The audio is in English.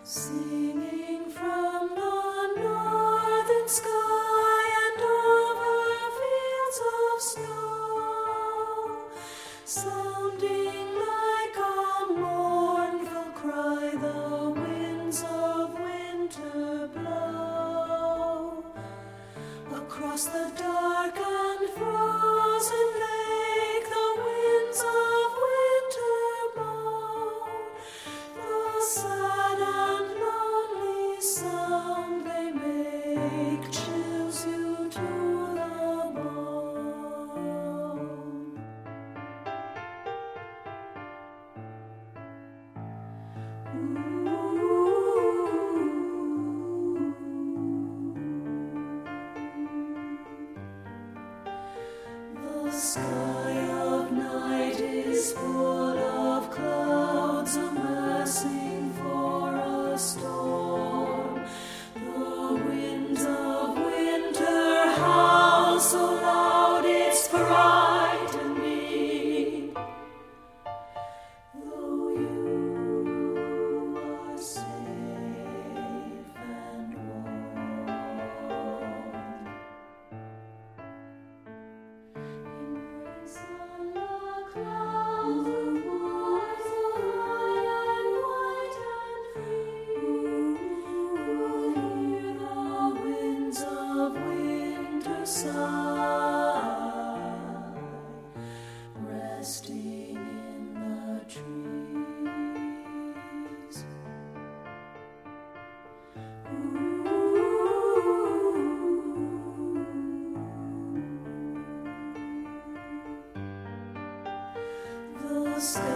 Singing from the northern sky and over fields of snow, sounding like a mournful cry, the winds of winter blow. Across the dark and frozen lake, the winds of winter moan. The sad and lonely sound they make chills you to the bone. The sky of night is full of clouds, amassing for a storm. The winds of winter howl so loud it's frightened me. Though you are safe and warm, embrace on the clouds, the wars so high and white and free. Hear the winds of winter sigh, resting in the trees. The sky